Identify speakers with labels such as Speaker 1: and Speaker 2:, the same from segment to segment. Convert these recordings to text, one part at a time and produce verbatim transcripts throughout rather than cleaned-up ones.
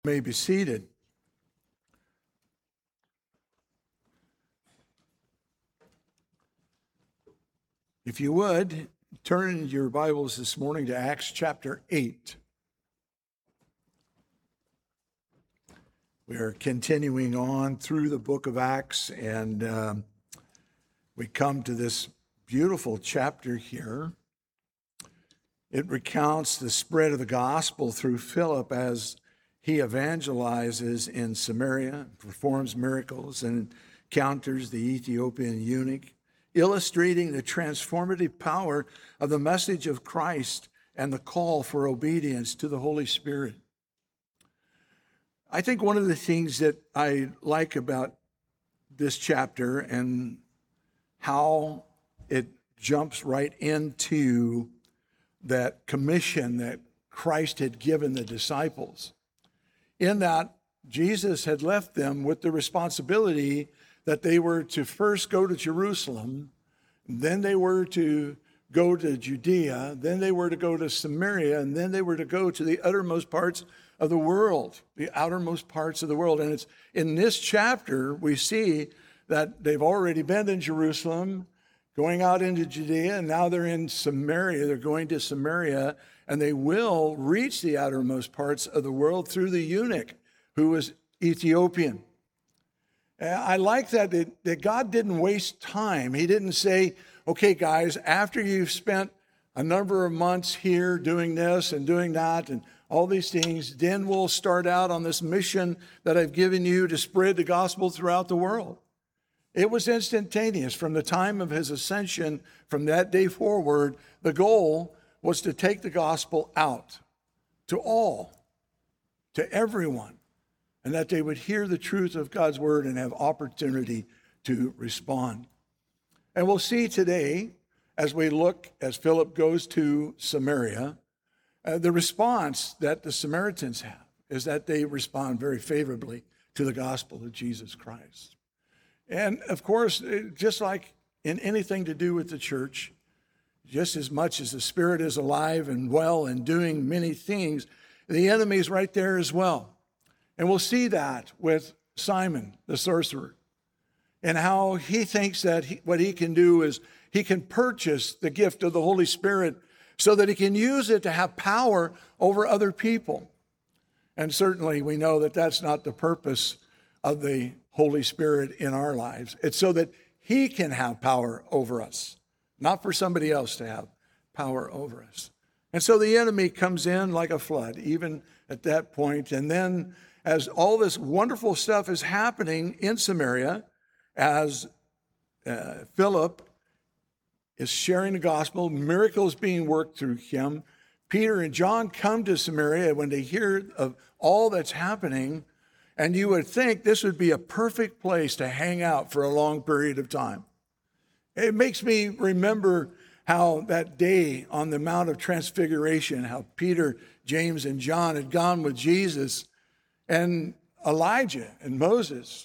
Speaker 1: May be seated. If you would, turn your Bibles this morning to Acts chapter eight. We are continuing on through the book of Acts, and um, we come to this beautiful chapter here. It recounts the spread of the gospel through Philip as he evangelizes in Samaria, performs miracles, and encounters the Ethiopian eunuch, illustrating the transformative power of the message of Christ and the call for obedience to the Holy Spirit. I think one of the things that I like about this chapter and how it jumps right into that commission that Christ had given the disciples, in that Jesus had left them with the responsibility that they were to first go to Jerusalem, then they were to go to Judea, then they were to go to Samaria, and then they were to go to the uttermost parts of the world, the outermost parts of the world. And it's in this chapter we see that they've already been in Jerusalem, going out into Judea, and now they're in Samaria. They're going to Samaria, and they will reach the outermost parts of the world through the eunuch who was Ethiopian. I like that, that, that God didn't waste time. He didn't say, okay, guys, after you've spent a number of months here doing this and doing that and all these things, then we'll start out on this mission that I've given you to spread the gospel throughout the world. It was instantaneous. From the time of his ascension, from that day forward, the goal was to take the gospel out to all, to everyone, and that they would hear the truth of God's word and have opportunity to respond. And we'll see today, as we look, as Philip goes to Samaria, uh, the response that the Samaritans have is that they respond very favorably to the gospel of Jesus Christ. And of course, just like in anything to do with the church, just as much as the Spirit is alive and well and doing many things, the enemy is right there as well. And we'll see that with Simon, the sorcerer, and how he thinks that he, what he can do is he can purchase the gift of the Holy Spirit so that he can use it to have power over other people. And certainly we know that that's not the purpose of the Holy Spirit in our lives. It's so that he can have power over us, not for somebody else to have power over us. And so the enemy comes in like a flood, even at that point. And then as all this wonderful stuff is happening in Samaria, as uh, Philip is sharing the gospel, miracles being worked through him, Peter and John come to Samaria when they hear of all that's happening, and you would think this would be a perfect place to hang out for a long period of time. It makes me remember how that day on the Mount of Transfiguration, how Peter, James, and John had gone with Jesus, and Elijah and Moses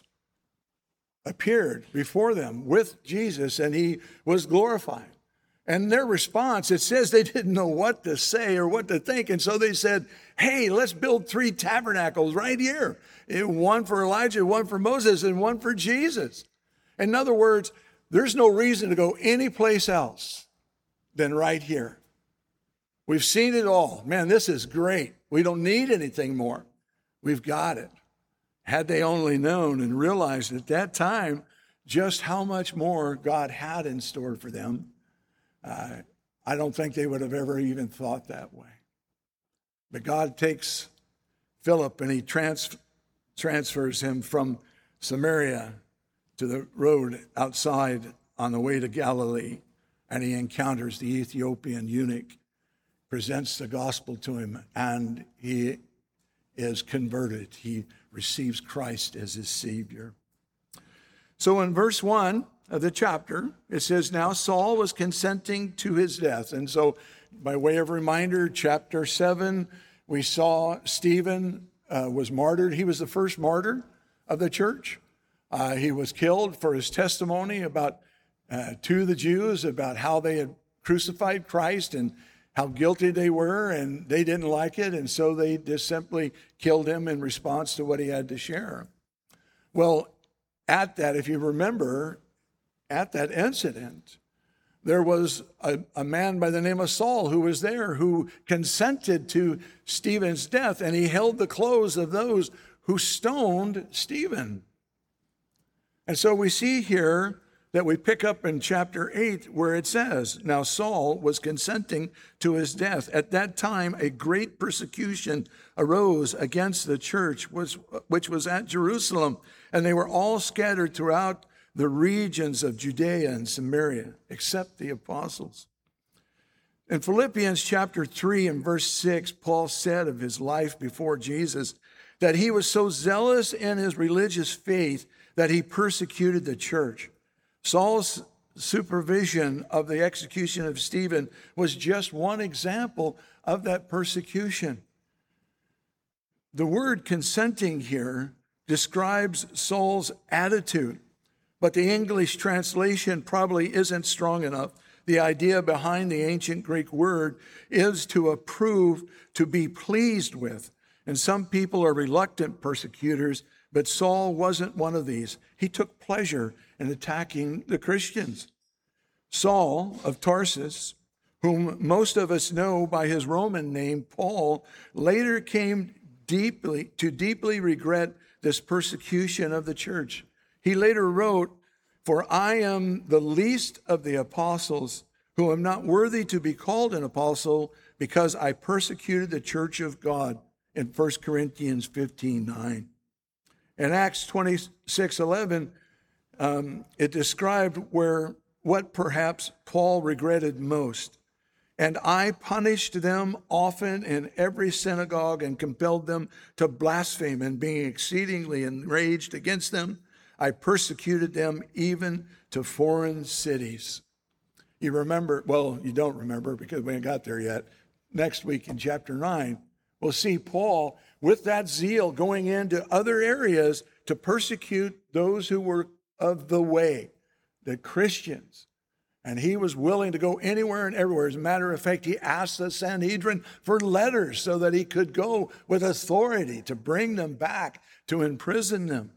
Speaker 1: appeared before them with Jesus, and he was glorified. And their response, it says they didn't know what to say or what to think. And so they said, hey, let's build three tabernacles right here. One for Elijah, one for Moses, and one for Jesus. In other words, there's no reason to go anyplace else than right here. We've seen it all. Man, this is great. We don't need anything more. We've got it. Had they only known and realized at that time just how much more God had in store for them, uh, I don't think they would have ever even thought that way. But God takes Philip and he trans- transfers him from Samaria to the road outside on the way to Galilee, and he encounters the Ethiopian eunuch, presents the gospel to him, and he is converted. He receives Christ as his Savior. So in verse one of the chapter, it says, now Saul was consenting to his death. And so by way of reminder, chapter seven, we saw Stephen uh, was martyred. He was the first martyr of the church. Uh, he was killed for his testimony about uh, to the Jews about how they had crucified Christ and how guilty they were, and they didn't like it, and so they just simply killed him in response to what he had to share. Well, at that, if you remember, at that incident, there was a, a man by the name of Saul who was there, who consented to Stephen's death, and he held the clothes of those who stoned Stephen. And so we see here that we pick up in chapter eight where it says, now Saul was consenting to his death. At that time, a great persecution arose against the church, which was at Jerusalem, and they were all scattered throughout the regions of Judea and Samaria, except the apostles. In Philippians chapter three and verse six, Paul said of his life before Jesus that he was so zealous in his religious faith that he persecuted the church. Saul's supervision of the execution of Stephen was just one example of that persecution. The word consenting here describes Saul's attitude, but the English translation probably isn't strong enough. The idea behind the ancient Greek word is to approve, to be pleased with. And some people are reluctant persecutors, but Saul wasn't one of these. He took pleasure in attacking the Christians. Saul of Tarsus, whom most of us know by his Roman name, Paul, later came deeply to deeply regret this persecution of the church. He later wrote, "For I am the least of the apostles, who am not worthy to be called an apostle, because I persecuted the church of God," in First Corinthians fifteen nine. In Acts twenty-six eleven, um, it described where what perhaps Paul regretted most. "And I punished them often in every synagogue and compelled them to blaspheme, and being exceedingly enraged against them, I persecuted them even to foreign cities." You remember, well, you don't remember because we ain't got there yet. Next week in chapter nine, we'll see Paul with that zeal going into other areas to persecute those who were of the way, the Christians. And he was willing to go anywhere and everywhere. As a matter of fact, he asked the Sanhedrin for letters so that he could go with authority to bring them back, to imprison them.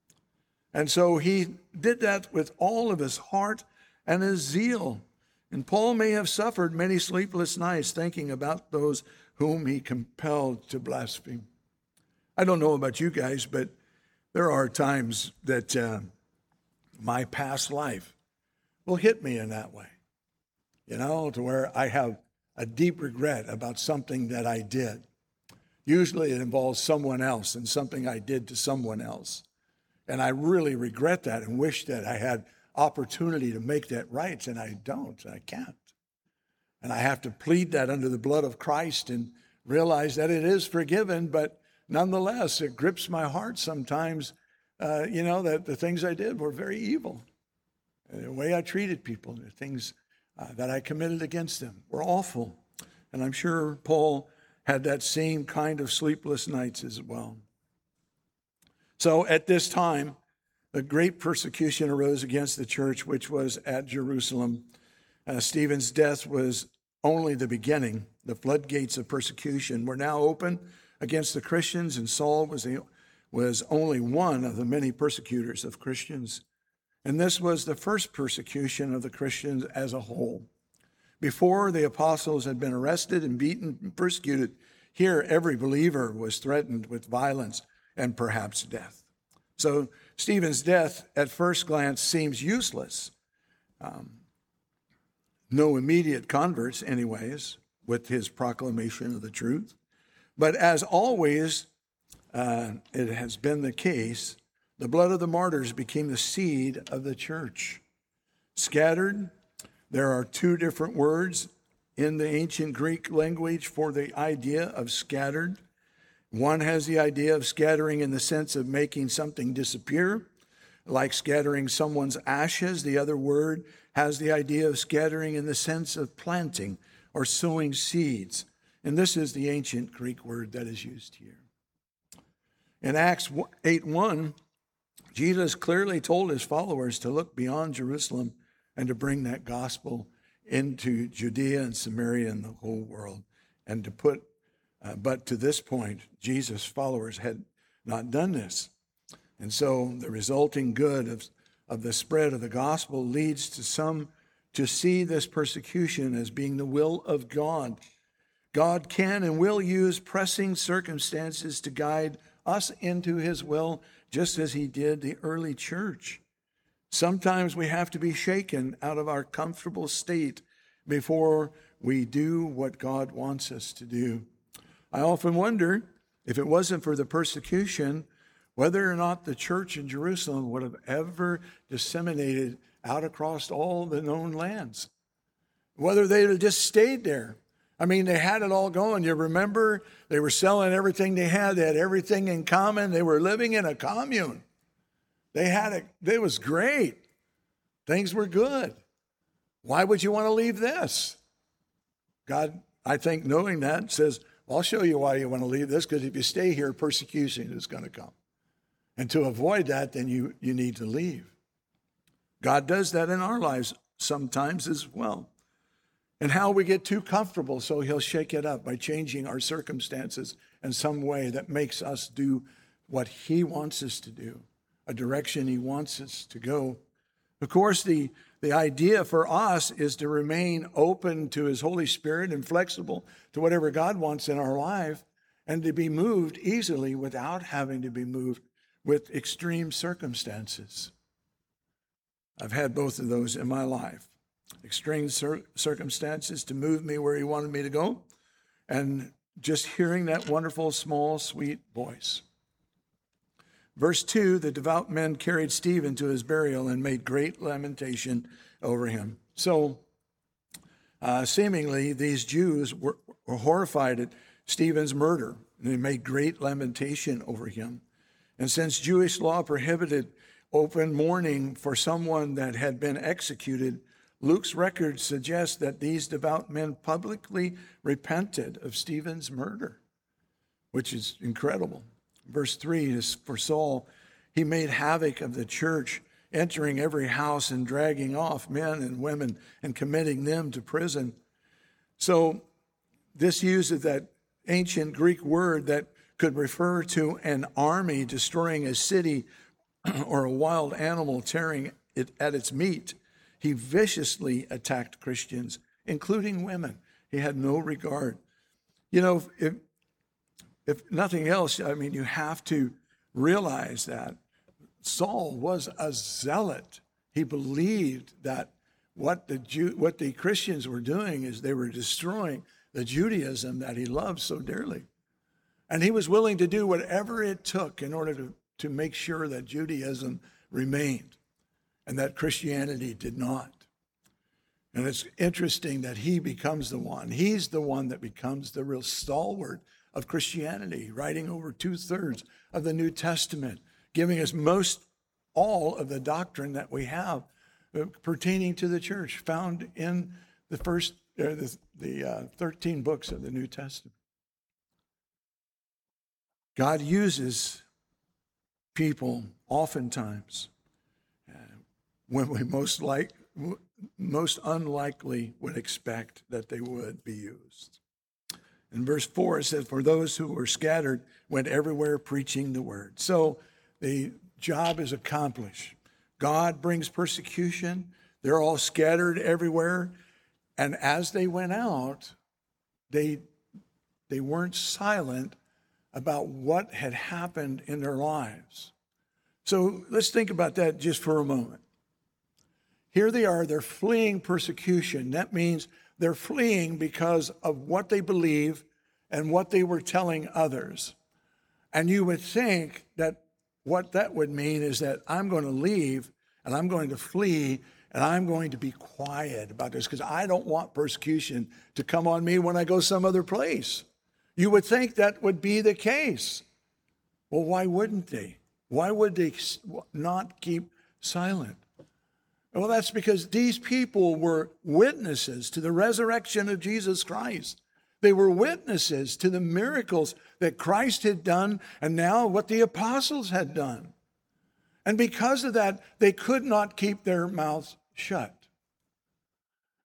Speaker 1: And so he did that with all of his heart and his zeal. And Paul may have suffered many sleepless nights thinking about those whom he compelled to blaspheme. I don't know about you guys, but there are times that uh, my past life will hit me in that way, you know, to where I have a deep regret about something that I did. Usually it involves someone else and something I did to someone else. And I really regret that and wish that I had opportunity to make that right, and I don't, I can't. And I have to plead that under the blood of Christ and realize that it is forgiven, but nonetheless, it grips my heart sometimes, uh, you know, that the things I did were very evil. And the way I treated people, the things uh, that I committed against them were awful. And I'm sure Paul had that same kind of sleepless nights as well. So at this time, a great persecution arose against the church, which was at Jerusalem. Uh, Stephen's death was only the beginning. The floodgates of persecution were now open against the Christians, and Saul was, the, was only one of the many persecutors of Christians. And this was the first persecution of the Christians as a whole. Before the apostles had been arrested and beaten and persecuted, here every believer was threatened with violence and perhaps death. So Stephen's death at first glance seems useless. Um, no immediate converts anyways with his proclamation of the truth. But as always, uh, it has been the case, the blood of the martyrs became the seed of the church. Scattered, there are two different words in the ancient Greek language for the idea of scattered. One has the idea of scattering in the sense of making something disappear, like scattering someone's ashes. The other word has the idea of scattering in the sense of planting or sowing seeds. And this is the ancient Greek word that is used here. In Acts eight one, Jesus clearly told his followers to look beyond Jerusalem and to bring that gospel into Judea and Samaria and the whole world. And to put, uh, but to this point, Jesus' followers had not done this. And so the resulting good of, of the spread of the gospel leads to some to see this persecution as being the will of God. God can and will use pressing circumstances to guide us into his will, just as he did the early church. Sometimes we have to be shaken out of our comfortable state before we do what God wants us to do. I often wonder, if it wasn't for the persecution, whether or not the church in Jerusalem would have ever disseminated out across all the known lands. Whether they'd have just stayed there. I mean, they had it all going. You remember, they were selling everything they had. They had everything in common. They were living in a commune. They had it. It was great. Things were good. Why would you want to leave this? God, I think, knowing that, says, well, I'll show you why you want to leave this, because if you stay here, persecution is going to come. And to avoid that, then you, you need to leave. God does that in our lives sometimes as well. And how we get too comfortable, so he'll shake it up by changing our circumstances in some way that makes us do what he wants us to do, a direction he wants us to go. Of course, the, the idea for us is to remain open to his Holy Spirit and flexible to whatever God wants in our life, and to be moved easily without having to be moved with extreme circumstances. I've had both of those in my life. Extreme cir- circumstances to move me where he wanted me to go, and just hearing that wonderful, small, sweet voice. Verse two, the devout men carried Stephen to his burial and made great lamentation over him. So, uh, seemingly, these Jews were, were horrified at Stephen's murder, and they made great lamentation over him. And since Jewish law prohibited open mourning for someone that had been executed, Luke's record suggests that these devout men publicly repented of Stephen's murder, which is incredible. Verse three is for Saul, he made havoc of the church, entering every house and dragging off men and women and committing them to prison. So this uses that ancient Greek word that could refer to an army destroying a city or a wild animal tearing it at its meat. He viciously attacked Christians, including women. He had no regard. You know, if, if nothing else, I mean, you have to realize that Saul was a zealot. He believed that what the Jew, what the Christians were doing is they were destroying the Judaism that he loved so dearly. And he was willing to do whatever it took in order to, to make sure that Judaism remained and that Christianity did not. And it's interesting that he becomes the one. He's the one that becomes the real stalwart of Christianity, writing over two-thirds of the New Testament, giving us most all of the doctrine that we have pertaining to the church, found in the first, uh, the, the uh, thirteen books of the New Testament. God uses people oftentimes uh, when we most like, most unlikely would expect that they would be used. In verse four, it says, for those who were scattered went everywhere preaching the word. So the job is accomplished. God brings persecution. They're all scattered everywhere. And as they went out, they, they weren't silent about what had happened in their lives. So let's think about that just for a moment. Here they are, they're fleeing persecution. That means they're fleeing because of what they believe and what they were telling others. And you would think that what that would mean is that I'm going to leave and I'm going to flee and I'm going to be quiet about this because I don't want persecution to come on me when I go some other place. You would think that would be the case. Well, why wouldn't they? Why would they not keep silent? Well, that's because these people were witnesses to the resurrection of Jesus Christ. They were witnesses to the miracles that Christ had done and now what the apostles had done. And because of that, they could not keep their mouths shut.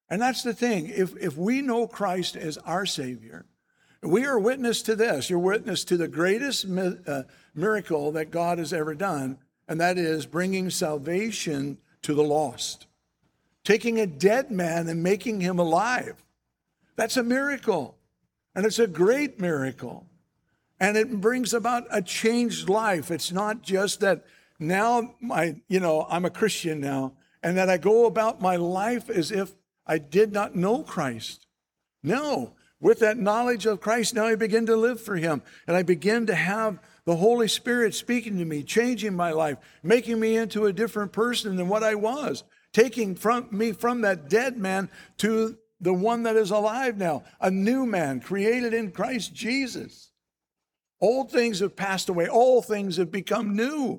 Speaker 1: And that's the thing. If, if we know Christ as our Savior, we are witness to this. You're witness to the greatest mi- uh, miracle that God has ever done, and that is bringing salvation to the lost. Taking a dead man and making him alive. That's a miracle. And it's a great miracle. And it brings about a changed life. It's not just that now my, you know, I'm a Christian now, and that I go about my life as if I did not know Christ. No, with that knowledge of Christ, now I begin to live for him. And I begin to have the Holy Spirit speaking to me, changing my life, making me into a different person than what I was, taking from me from that dead man to the one that is alive now, a new man created in Christ Jesus. Old things have passed away. All things have become new.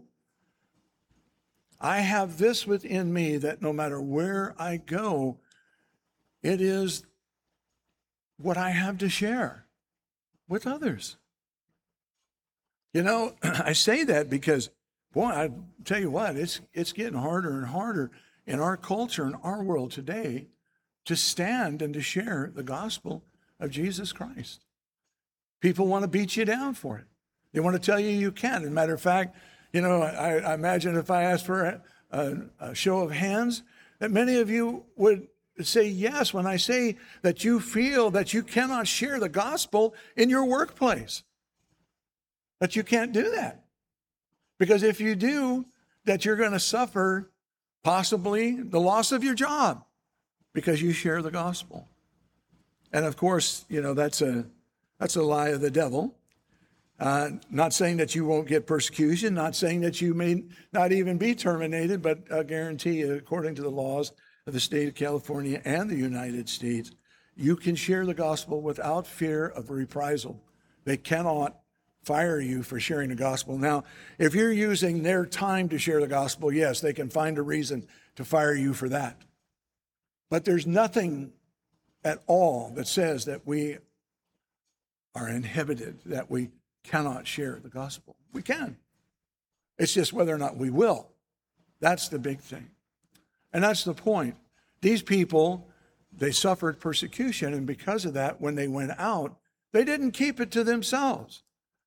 Speaker 1: I have this within me that no matter where I go, it is what I have to share with others. You know, I say that because, boy, I tell you what, it's it's getting harder and harder in our culture, in our world today, to stand and to share the gospel of Jesus Christ. People want to beat you down for it. They want to tell you you can't. As a matter of fact, you know, I, I imagine if I asked for a, a, a show of hands, that many of you would say yes when I say that you feel that you cannot share the gospel in your workplace. That you can't do that. Because if you do, that you're going to suffer possibly the loss of your job because you share the gospel. And of course, you know, that's a that's a lie of the devil. Uh, not saying that you won't get persecution, not saying that you may not even be terminated, but I guarantee you, according to the laws of the state of California and the United States, you can share the gospel without fear of reprisal. They cannot fire you for sharing the gospel. Now, if you're using their time to share the gospel, yes, they can find a reason to fire you for that. But there's nothing at all that says that we are inhibited, that we cannot share the gospel. We can. It's just whether or not we will. That's the big thing. And that's the point. These people, they suffered persecution, and because of that, when they went out, they didn't keep it to themselves.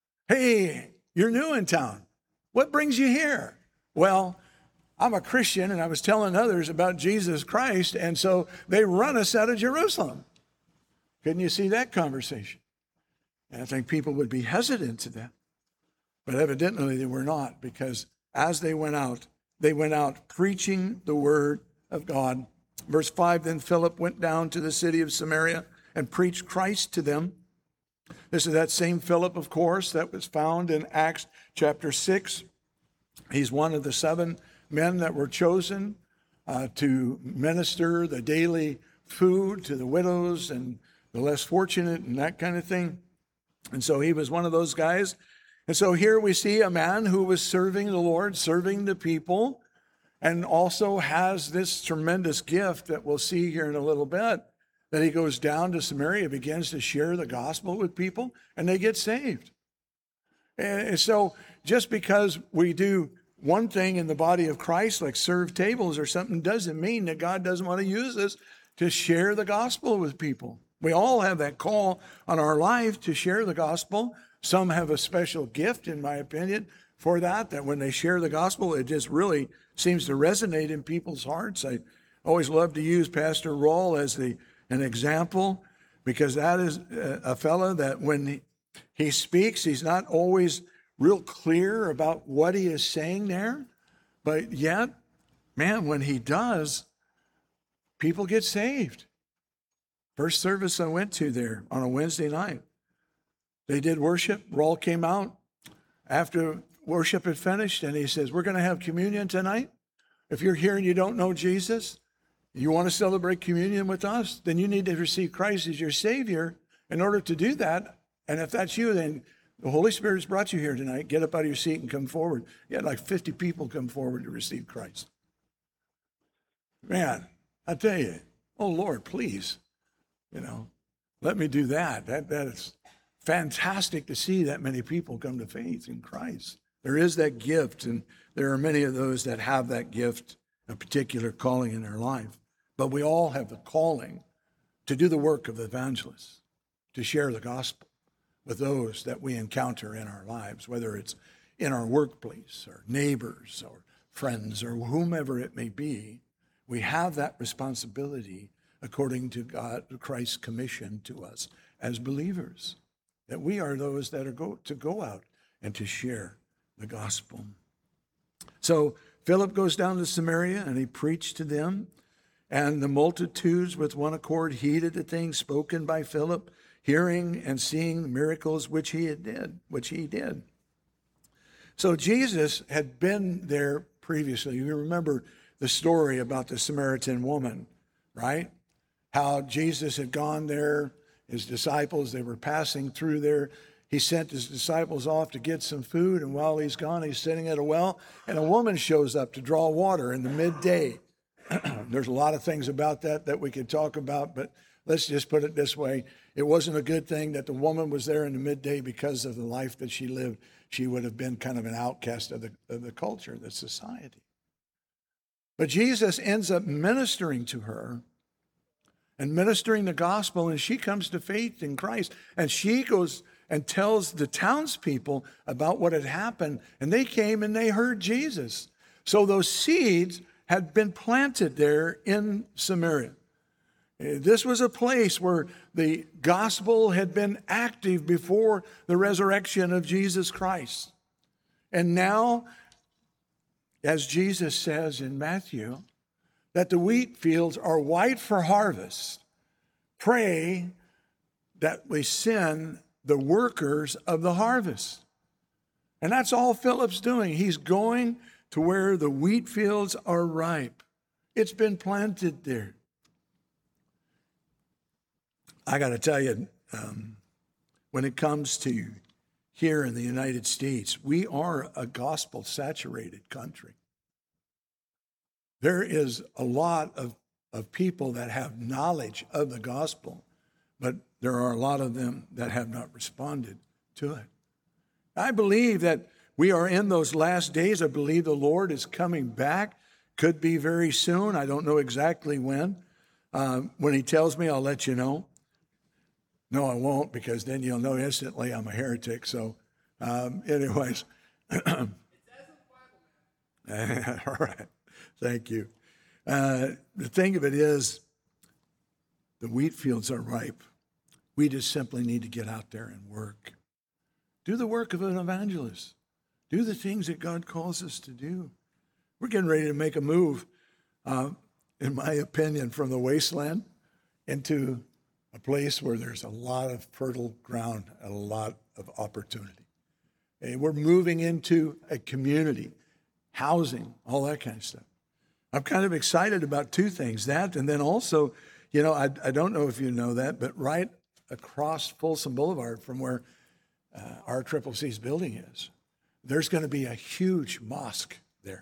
Speaker 1: Hey, you're new in town. What brings you here? Well, I'm a Christian, and I was telling others about Jesus Christ, and so they run us out of Jerusalem. Couldn't you see that conversation? And I think people would be hesitant to that. But evidently they were not, because as they went out, they went out preaching the word of God. Verse five, then Philip went down to the city of Samaria and preached Christ to them. This is that same Philip, of course, that was found in Acts chapter six. He's one of the seven men that were chosen uh, to minister the daily food to the widows and the less fortunate and that kind of thing. And so he was one of those guys. And so here we see a man who was serving the Lord, serving the people, and also has this tremendous gift that we'll see here in a little bit, that he goes down to Samaria, begins to share the gospel with people, and they get saved. And so just because we do one thing in the body of Christ, like serve tables or something, doesn't mean that God doesn't want to use us to share the gospel with people. We all have that call on our life to share the gospel. Some have a special gift, in my opinion, for that, that when they share the gospel, it just really seems to resonate in people's hearts. I always love to use Pastor Rawl as the an example, because that is a fellow that when he, he speaks, he's not always real clear about what he is saying there, but yet, man, when he does, people get saved. First service I went to there on a Wednesday night, they did worship. Rawl came out after worship had finished, and he says, we're going to have communion tonight. If you're here and you don't know Jesus, you want to celebrate communion with us, then you need to receive Christ as your Savior in order to do that. And if that's you, then the Holy Spirit's brought you here tonight. Get up out of your seat and come forward. You had like fifty people come forward to receive Christ. Man, I tell you, oh Lord, please, you know, let me do that. That that is fantastic to see that many people come to faith in Christ. There is that gift, and there are many of those that have that gift, a particular calling in their life. But we all have the calling to do the work of evangelists, to share the gospel with those that we encounter in our lives, whether it's in our workplace or neighbors or friends or whomever it may be. We have that responsibility according to God, Christ's commission to us as believers, that we are those that are go, to go out and to share the gospel. So Philip goes down to Samaria and he preached to them, and the multitudes with one accord heeded the things spoken by Philip, hearing and seeing miracles which he had did, which he did. So Jesus had been there previously. You remember the story about the Samaritan woman, right? How Jesus had gone there, his disciples, they were passing through there. He sent his disciples off to get some food, and while he's gone, he's sitting at a well, and a woman shows up to draw water in the midday. There's a lot of things about that that we could talk about, but let's just put it this way. It wasn't a good thing that the woman was there in the midday because of the life that she lived. She would have been kind of an outcast of the, of the culture, the society. But Jesus ends up ministering to her and ministering the gospel, and she comes to faith in Christ. And she goes and tells the townspeople about what had happened, and they came and they heard Jesus. So those seeds had been planted there in Samaria. This was a place where the gospel had been active before the resurrection of Jesus Christ. And now, as Jesus says in Matthew, that the wheat fields are white for harvest. Pray that we send the workers of the harvest. And that's all Philip's doing. He's going to where the wheat fields are ripe. It's been planted there. I got to tell you, um, when it comes to here in the United States, we are a gospel-saturated country. There is a lot of, of people that have knowledge of the gospel, but there are a lot of them that have not responded to it. I believe that we are in those last days. I believe the Lord is coming back. Could be very soon. I don't know exactly when. Uh, when he tells me, I'll let you know. No, I won't, because then you'll know instantly I'm a heretic. So um, anyways. All right. Thank you. Uh, the thing of it is, the wheat fields are ripe. We just simply need to get out there and work. Do the work of an evangelist. Do the things that God calls us to do. We're getting ready to make a move, uh, in my opinion, from the wasteland into a place where there's a lot of fertile ground and a lot of opportunity. And we're moving into a community, housing, all that kind of stuff. I'm kind of excited about two things, that and then also, you know, I, I don't know if you know that, but right across Folsom Boulevard from where uh, our Triple C's building is, there's going to be a huge mosque there.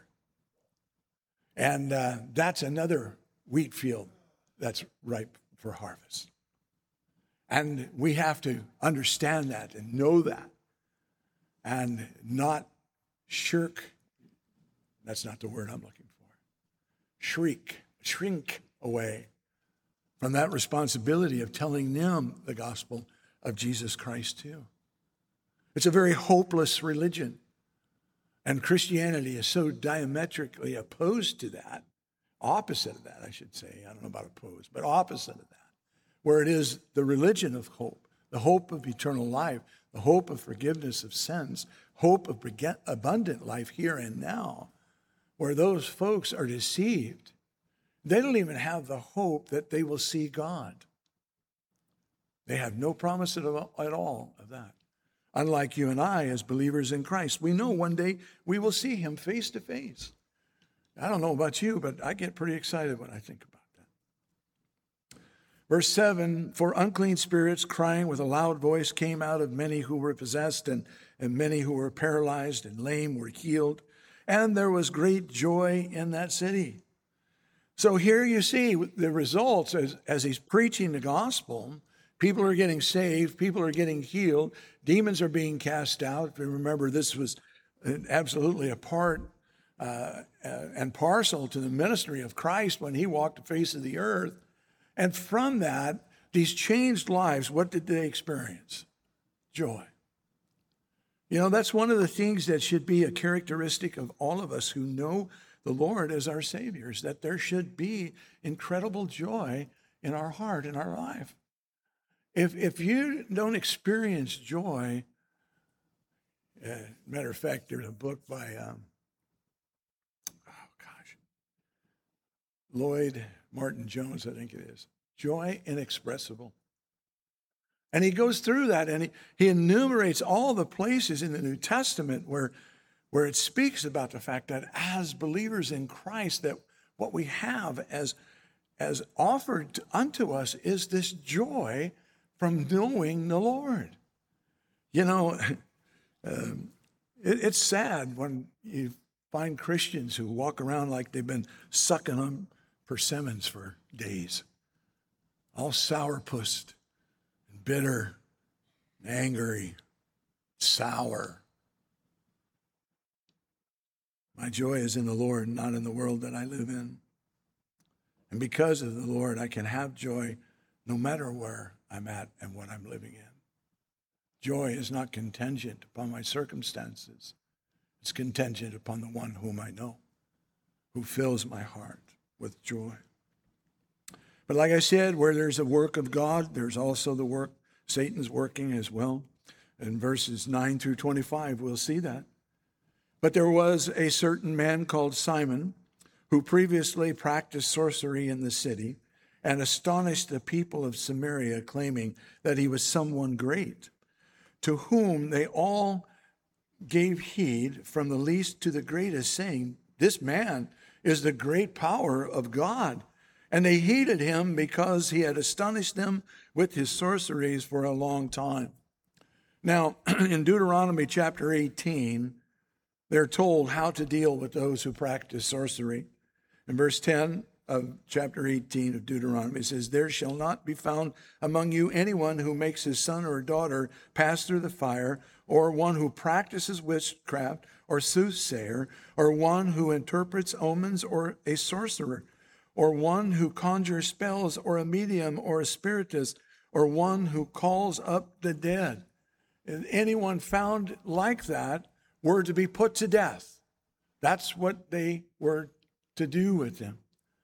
Speaker 1: And uh, that's another wheat field that's ripe for harvest. And we have to understand that and know that and not shirk. That's not the word I'm looking for. Shriek, shrink away from that responsibility of telling them the gospel of Jesus Christ too. It's a very hopeless religion. And Christianity is so diametrically opposed to that, opposite of that, I should say. I don't know about opposed, but opposite of that. Where it is the religion of hope, the hope of eternal life, the hope of forgiveness of sins, hope of abundant life here and now, where those folks are deceived. They don't even have the hope that they will see God. They have no promise at all of that. Unlike you and I as believers in Christ, we know one day we will see him face to face. I don't know about you, but I get pretty excited when I think about that. Verse seven, for unclean spirits crying with a loud voice came out of many who were possessed, and, and many who were paralyzed and lame were healed. And there was great joy in that city. So here you see the results as, as he's preaching the gospel. People are getting saved. People are getting healed. Demons are being cast out. Remember, this was absolutely a part uh, uh, and parcel to the ministry of Christ when he walked the face of the earth. And from that, these changed lives, what did they experience? Joy. You know, that's one of the things that should be a characteristic of all of us who know the Lord as our Savior, is that there should be incredible joy in our heart, in our life. If, if you don't experience joy, uh, matter of fact, there's a book by, um, oh gosh, Lloyd Martin Jones, I think it is, Joy Inexpressible. And he goes through that, and he, he enumerates all the places in the New Testament where, where it speaks about the fact that as believers in Christ, that what we have as, as offered unto us is this joy from knowing the Lord. You know, um, it, it's sad when you find Christians who walk around like they've been sucking on persimmons for days, all sourpussed, bitter, angry, sour. My joy is in the Lord, not in the world that I live in. And because of the Lord, I can have joy no matter where I'm at and what I'm living in. Joy is not contingent upon my circumstances. It's contingent upon the one whom I know, who fills my heart with joy. But like I said, where there's a work of God, there's also the work, Satan's working as well. In verses nine through twenty-five, we'll see that. But there was a certain man called Simon, who previously practiced sorcery in the city and astonished the people of Samaria, claiming that he was someone great, to whom they all gave heed, from the least to the greatest, saying, "This man is the great power of God." And they heeded him because he had astonished them with his sorceries for a long time. Now, in Deuteronomy chapter eighteen, they're told how to deal with those who practice sorcery. In verse ten of chapter eighteen of Deuteronomy, it says, "There shall not be found among you anyone who makes his son or daughter pass through the fire, or one who practices witchcraft or soothsayer, or one who interprets omens, or a sorcerer, or one who conjures spells, or a medium, or a spiritist, or one who calls up the dead." And anyone found like that were to be put to death. That's what they were to do with them.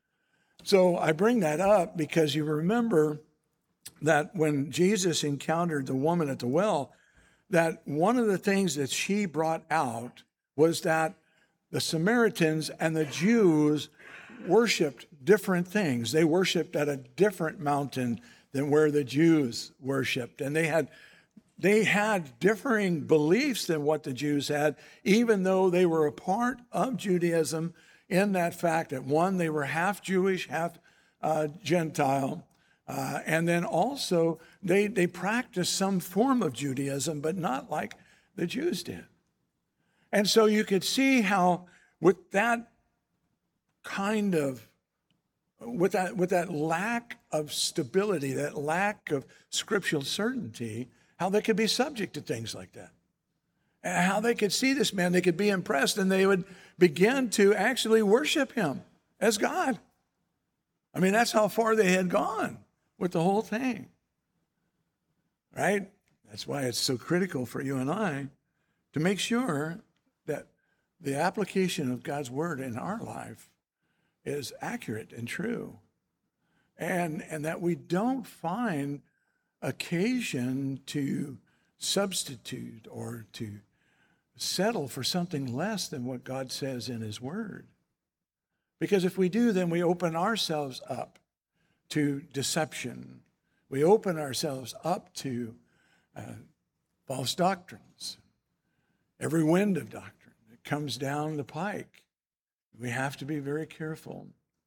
Speaker 1: So I bring that up because you remember that when Jesus encountered the woman at the well, that one of the things that she brought out was that the Samaritans and the Jews worshiped different things. They worshiped at a different mountain than where the Jews worshiped. And they had they had differing beliefs than what the Jews had, even though they were a part of Judaism, in that fact that, one, they were half Jewish, half uh, Gentile. Uh, and then also they, they practiced some form of Judaism, but not like the Jews did. And so you could see how with that kind of, with that, with that lack of stability, that lack of scriptural certainty, how they could be subject to things like that. And how they could see this man, they could be impressed, and they would begin to actually worship him as God. I mean, that's how far they had gone with the whole thing, right? That's why it's so critical for you and I to make sure that the application of God's word in our life is accurate and true, and, and that we don't find occasion to substitute or to settle for something less than what God says in his word. Because if we do, then we open ourselves up to deception. We open ourselves up to uh, false doctrines. Every wind of doctrine that comes down the pike. We have to be very careful.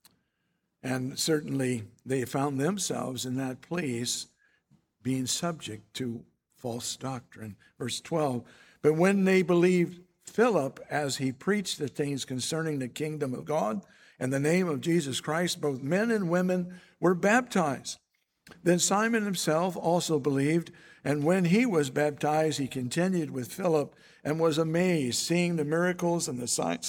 Speaker 1: And certainly they found themselves in that place being subject to false doctrine. Verse twelve, "But when they believed Philip as he preached the things concerning the kingdom of God and the name of Jesus Christ, both men and women were baptized. Then Simon himself also believed, and when he was baptized, he continued with Philip and was amazed, seeing the miracles and the signs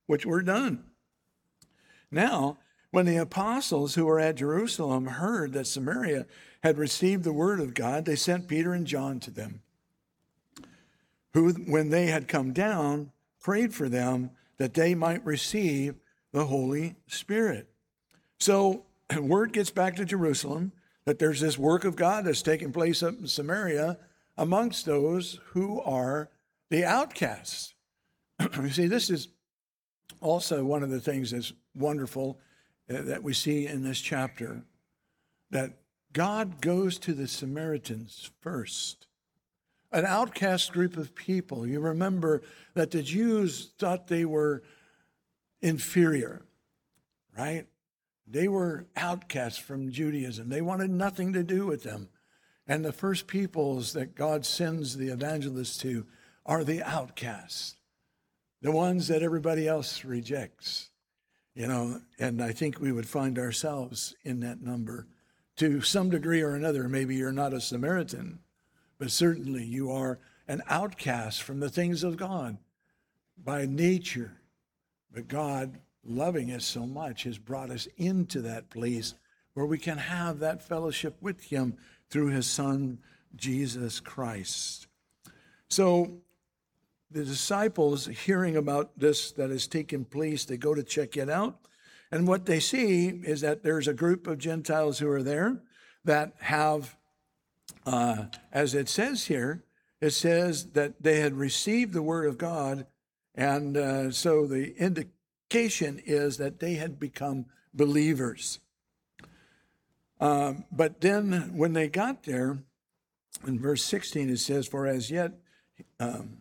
Speaker 1: which were done. Now, when the apostles who were at Jerusalem heard that Samaria had received the word of God, they sent Peter and John to them, who, when they had come down, prayed for them that they might receive the Holy Spirit. So word gets back to Jerusalem that there's this work of God that's taking place up in Samaria amongst those who are the outcasts. You see, this is also one of the things that's wonderful uh, that we see in this chapter, that God goes to the Samaritans first, an outcast group of people. You remember that the Jews thought they were inferior, right? They were outcasts from Judaism. They wanted nothing to do with them. And the first peoples that God sends the evangelists to are the outcasts, the ones that everybody else rejects. You know, and I think we would find ourselves in that number to some degree or another. Maybe you're not a Samaritan, but certainly you are an outcast from the things of God by nature. But God, loving us so much, has brought us into that place where we can have that fellowship with him through his son, Jesus Christ. So the disciples, hearing about this that has taken place, they go to check it out. And what they see is that there's a group of Gentiles who are there that have, uh, as it says here, it says that they had received the word of God. And uh, so the indication is that they had become believers. Um, but then when they got there, in verse sixteen, it says, for as yet, um,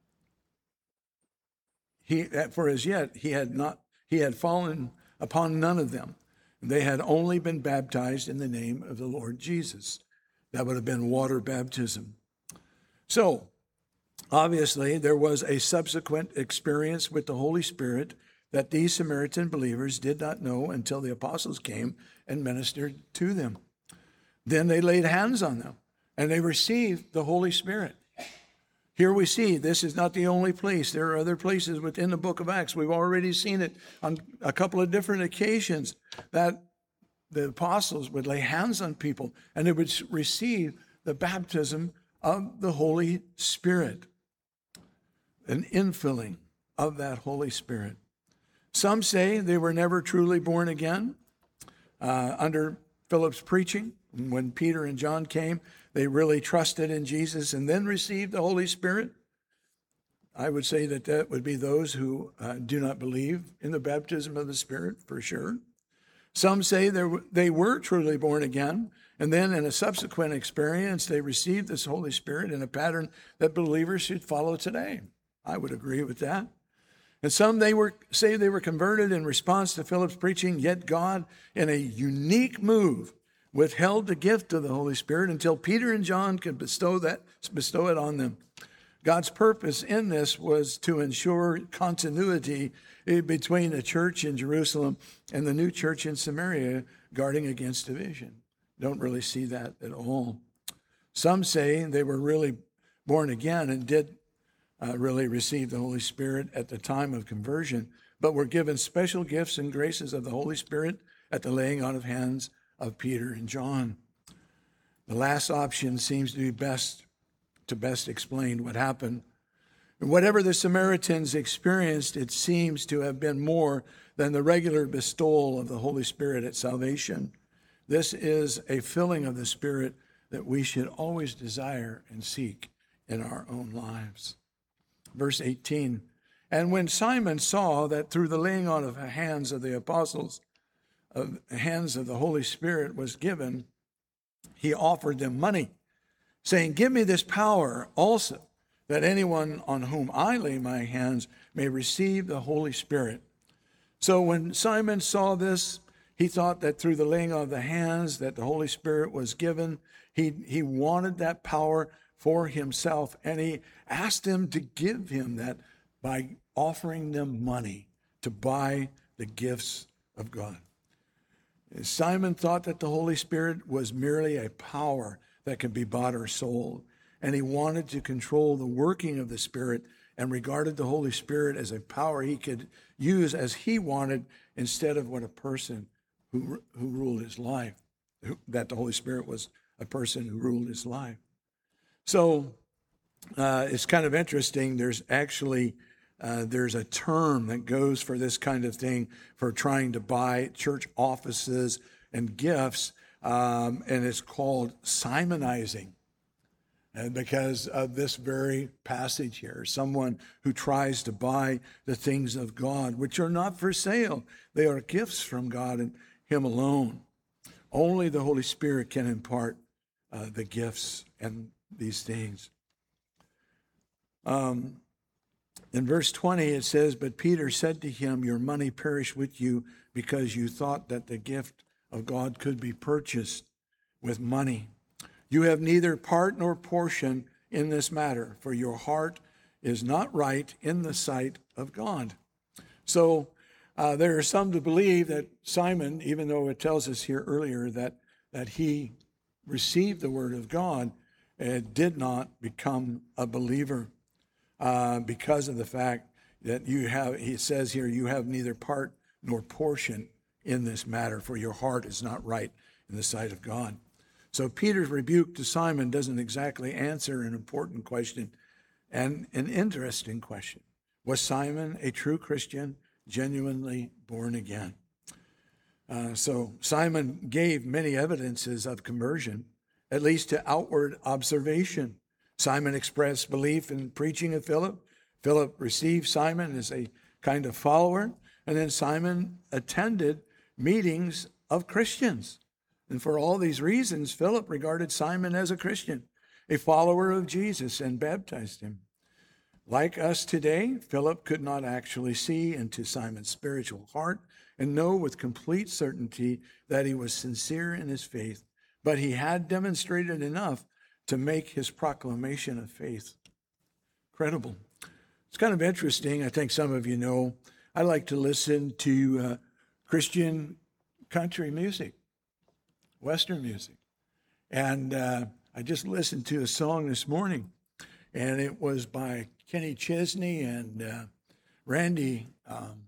Speaker 1: He, for as yet, he had not, he had fallen upon none of them. They had only been baptized in the name of the Lord Jesus. That would have been water baptism. So, obviously, there was a subsequent experience with the Holy Spirit that these Samaritan believers did not know until the apostles came and ministered to them. Then they laid hands on them, and they received the Holy Spirit. Here we see this is not the only place. There are other places within the book of Acts. We've already seen it on a couple of different occasions that the apostles would lay hands on people and they would receive the baptism of the Holy Spirit, an infilling of that Holy Spirit. Some say they were never truly born again. Uh, under Philip's preaching, when Peter and John came, they really trusted in Jesus and then received the Holy Spirit. I would say that that would be those who uh, do not believe in the baptism of the Spirit, for sure. Some say they were truly born again, and then in a subsequent experience, they received this Holy Spirit in a pattern that believers should follow today. I would agree with that. And some they were say they were converted in response to Philip's preaching, yet God, in a unique move, withheld the gift of the Holy Spirit until Peter and John could bestow that, bestow it on them. God's purpose in this was to ensure continuity between the church in Jerusalem and the new church in Samaria, guarding against division. Don't really see that at all. Some say they were really born again and did uh, really receive the Holy Spirit at the time of conversion, but were given special gifts and graces of the Holy Spirit at the laying on of hands of Peter and John. The last option seems to be best to best explain what happened. And whatever the Samaritans experienced, it seems to have been more than the regular bestowal of the Holy Spirit at salvation. This is a filling of the Spirit that we should always desire and seek in our own lives. Verse eighteen, and when Simon saw that through the laying on of the hands of the apostles, of the hands of the Holy Spirit was given, he offered them money, saying, give me this power also, that anyone on whom I lay my hands may receive the Holy Spirit. So when Simon saw this, he thought that through the laying on of the hands that the Holy Spirit was given, he, he wanted that power for himself, and he asked him to give him that by offering them money to buy the gifts of God. Simon thought that the Holy Spirit was merely a power that could be bought or sold, and he wanted to control the working of the Spirit and regarded the Holy Spirit as a power he could use as he wanted instead of what a person who, who ruled his life, who, that the Holy Spirit was a person who ruled his life. So uh, it's kind of interesting. There's actually, uh, there's a term that goes for this kind of thing, for trying to buy church offices and gifts, um, and it's called Simonizing. And because of this very passage here, someone who tries to buy the things of God, which are not for sale. They are gifts from God and him alone. Only the Holy Spirit can impart uh, the gifts and these things. Um, in verse twenty, it says, "But Peter said to him, 'Your money perish with you, because you thought that the gift of God could be purchased with money. You have neither part nor portion in this matter, for your heart is not right in the sight of God.'" So uh, there are some to believe that Simon, even though it tells us here earlier that, that he received the word of God, uh, did not become a believer uh, because of the fact that you have, he says here, you have neither part nor portion in this matter, for your heart is not right in the sight of God. So Peter's rebuke to Simon doesn't exactly answer an important question and an interesting question. Was Simon a true Christian, genuinely born again? Uh, so Simon gave many evidences of conversion, at least to outward observation. Simon expressed belief in preaching of Philip. Philip received Simon as a kind of follower, and then Simon attended meetings of Christians. And for all these reasons, Philip regarded Simon as a Christian, a follower of Jesus, and baptized him. Like us today, Philip could not actually see into Simon's spiritual heart and know with complete certainty that he was sincere in his faith, but he had demonstrated enough to make his proclamation of faith credible. It's kind of interesting. I think some of you know, I like to listen to uh, Christian country music, Western music. And uh, I just listened to a song this morning, and it was by Kenny Chesney and uh, Randy um,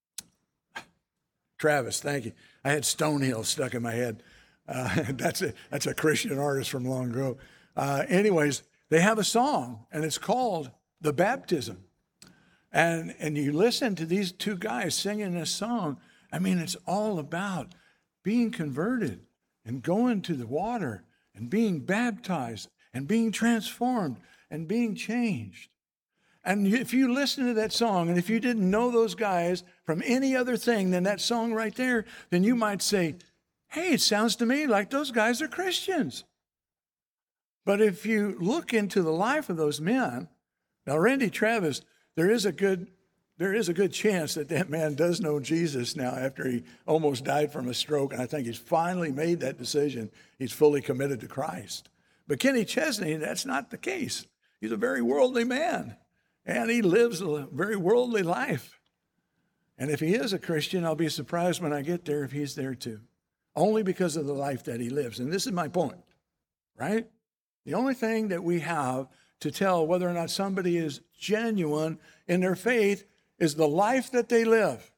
Speaker 1: Travis. Thank you. I had Stonehill stuck in my head. Uh, that's a that's a Christian artist from long ago. Uh, anyways, they have a song, and it's called "The Baptism." And and you listen to these two guys singing this song. I mean, it's all about being converted and going to the water and being baptized and being transformed and being changed. And if you listen to that song, and if you didn't know those guys from any other thing than that song right there, then you might say, hey, it sounds to me like those guys are Christians. But if you look into the life of those men, now Randy Travis, there is a good there is a good chance that that man does know Jesus now after he almost died from a stroke, and I think he's finally made that decision. He's fully committed to Christ. But Kenny Chesney, that's not the case. He's a very worldly man, and he lives a very worldly life. And if he is a Christian, I'll be surprised when I get there if he's there too, only because of the life that he lives. And this is my point, right? The only thing that we have to tell whether or not somebody is genuine in their faith is the life that they live.